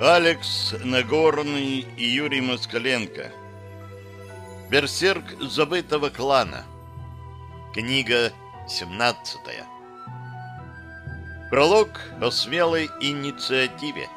Алекс Нагорный и Юрий Москаленко. Берсерк забытого клана. Книга 17. Пролог о смелой инициативе.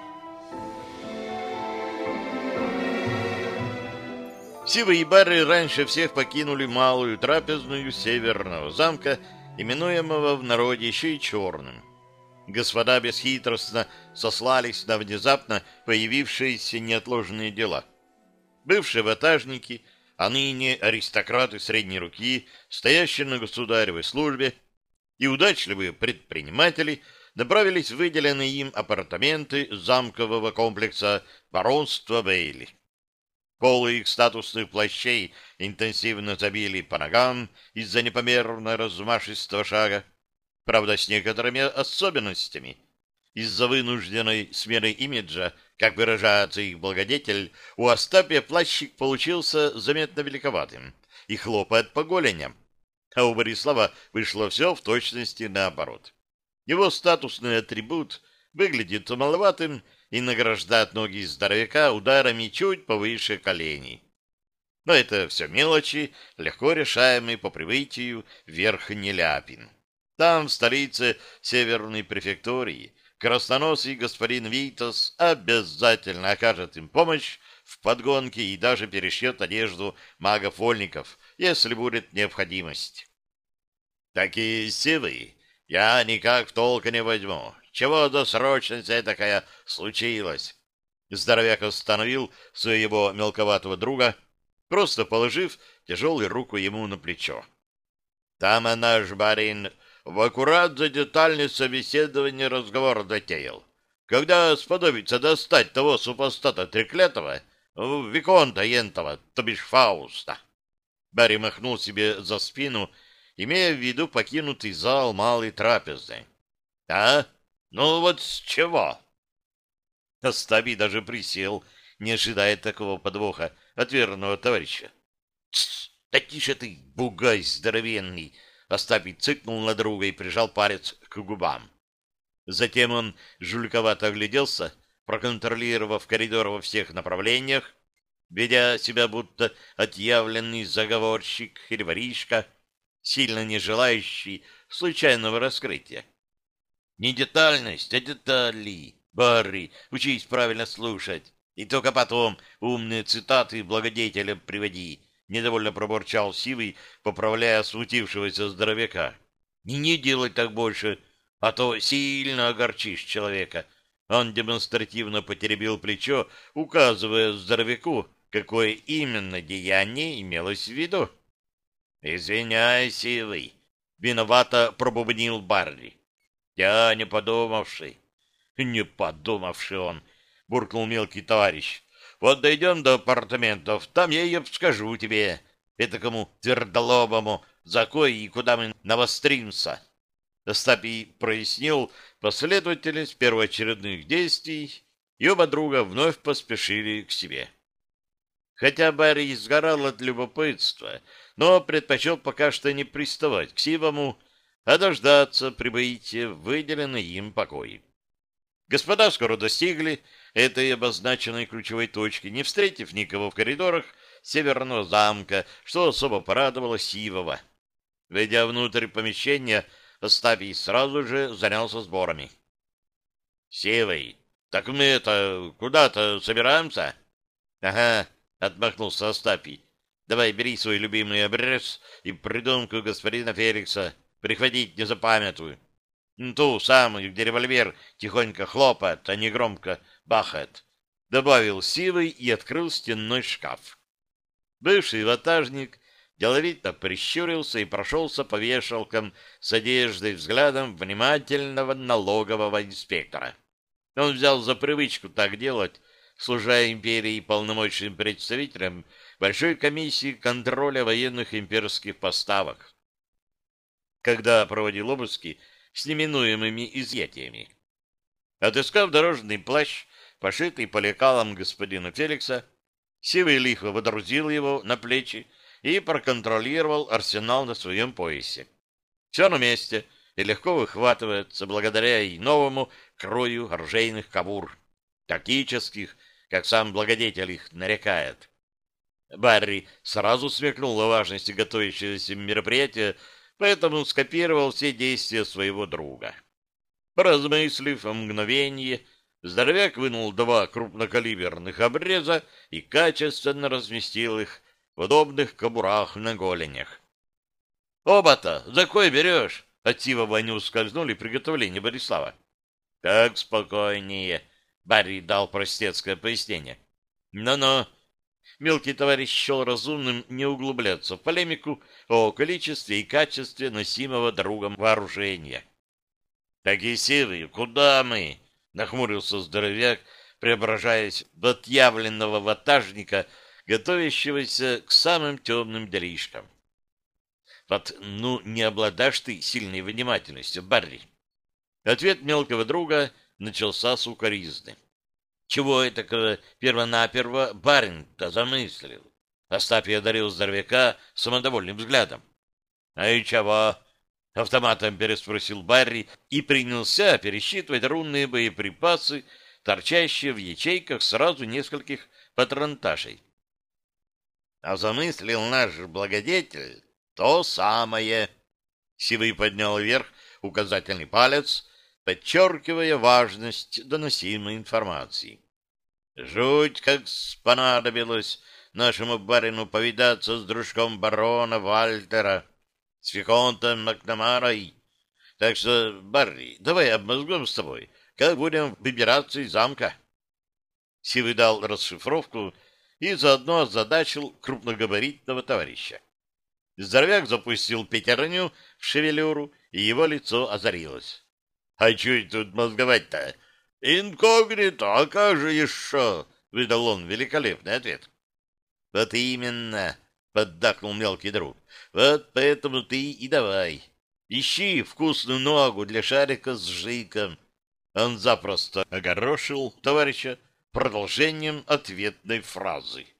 Сива и Барри раньше всех покинули малую трапезную северного замка, именуемого в народе еще и Черным. Господа бесхитростно сослались на внезапно появившиеся неотложные дела. Бывшие ватажники, а ныне аристократы средней руки, стоящие на государевой службе, и удачливые предприниматели направились в выделенные им апартаменты замкового комплекса баронства Бейли. Полы их статусных плащей интенсивно забили по ногам из-за непомерно размашистого шага, правда, с некоторыми особенностями. Из-за вынужденной смены имиджа, как выражается их благодетель, у Остапия плащик получился заметно великоватым и хлопает по голеням, а у Борислава вышло все в точности наоборот. Его статусный атрибут выглядит маловатым и награждает ноги здоровяка ударами чуть повыше коленей. Но это все мелочи, легко решаемые по прибытию в Верхний Ляпин. Там, в столице Северной префектурии, красноносый господин Витас обязательно окажет им помощь в подгонке и даже перешьет одежду магов-вольников, если будет необходимость. Такие силы я никак в толк не возьму. Чего за срочность такая случилась? Здоровяк остановил своего мелковатого друга, просто положив тяжелую руку ему на плечо. Там наш барин в аккурат за детальное собеседование разговор затеял. Когда сподобится достать того супостата треклятого, виконта ентова, то бишь Фауста. Барри махнул себе за спину, имея в виду покинутый зал малой трапезной. — А? Ну вот с чего? Остапий даже присел, не ожидая такого подвоха от верного товарища. — Тсс, да тише ты, бугай здоровенный! Остапий цыкнул на друга и прижал палец к губам. Затем он жульковато огляделся, проконтролировав коридор во всех направлениях, ведя себя будто отъявленный заговорщик или воришка, сильно не желающий случайного раскрытия. Не детальность, а детали. Барри, учись правильно слушать, и только потом умные цитаты благодетеля приводи. Недовольно пробурчал Сивый, поправляя смутившегося здоровяка. И не делай так больше, а то сильно огорчишь человека. Он демонстративно потеребил плечо, указывая здоровяку, какое именно деяние имелось в виду. — Извиняй, Сивый, — виновато пробубнил Барри. — Я не подумавший. — Не подумавший он, — буркнул мелкий товарищ. Вот дойдем до апартаментов, там я и скажу тебе, этакому твердолобому, за кой и куда мы навостримся. Остапий прояснил последовательность первоочередных действий, и оба друга вновь поспешили к себе. Хотя Барри сгорал от любопытства, но предпочел пока что не приставать к Сивому, а дождаться прибытия в выделенный им покой. Господа скоро достигли этой обозначенной ключевой точки, не встретив никого в коридорах Северного замка, что особо порадовало Сивова. Войдя внутрь помещения, Остапий сразу же занялся сборами. — Сивый, так мы куда-то собираемся? — Ага, — отмахнулся Остапий. — Давай бери свой любимый обрез и придумку господина Феликса. Прихватить не запамятую. Ту самую, где револьвер тихонько хлопает, а не громко бахает, — добавил Сивый и открыл стенной шкаф. Бывший ватажник деловито прищурился и прошелся по вешалкам с одеждой взглядом внимательного налогового инспектора. Он взял за привычку так делать, служа империи полномочным представителем Большой комиссии контроля военных имперских поставок, когда проводил обыски с неминуемыми изъятиями. Отыскав дорожный плащ, пошитый по лекалам господина Феликса, Сивый лихо водрузил его на плечи и проконтролировал арсенал на своем поясе. Все на месте и легко выхватывается благодаря и новому крою оружейных кобур. тактических, как сам благодетель их нарекает. Барри сразу смекнул о важности готовящегося мероприятия, поэтому скопировал все действия своего друга. Поразмыслив о мгновении, здоровяк вынул 2 крупнокалиберных обреза и качественно разместил их в удобных кобурах на голенях. «Оба-то за кой берешь?» От Сивова не ускользнули приготовления Борислава. «Так спокойнее», — Барри дал простецкое пояснение. «Ну-ну». Мелкий товарищ счел разумным не углубляться в полемику о количестве и качестве носимого другом вооружения. «Так и сивы, куда мы?» — нахмурился здоровяк, преображаясь в отъявленного ватажника, готовящегося к самым темным делишкам. «Вот, ну, не обладаешь ты сильной внимательностью, Барри». Ответ мелкого друга начался с укоризны. Чего это первонаперво барин-то замыслил? Остапий одарил здоровяка самодовольным взглядом. — А и чего? — автоматом переспросил Барри и принялся пересчитывать рунные боеприпасы, торчащие в ячейках сразу нескольких патронташей. — А замыслил наш благодетель то самое. Сивый поднял вверх указательный палец, подчеркивая важность доносимой информации. Жуть как понадобилось нашему барину повидаться с дружком барона Вальтера, с Виконтом Макнамарой. Так что, Барри, давай обмозгуем с тобой, как будем выбираться из замка. Сивый дал расшифровку и заодно озадачил крупногабаритного товарища. Здоровяк запустил пятерню в шевелюру, и его лицо озарилось. — А чуть тут мозговать-то? — Инкогнито, а как же еще? — выдал он великолепный ответ. — Вот именно, — поддакнул мелкий друг. — Вот поэтому ты и давай. Ищи вкусную ногу для шарика с жиком. Он запросто огорошил товарища продолжением ответной фразы.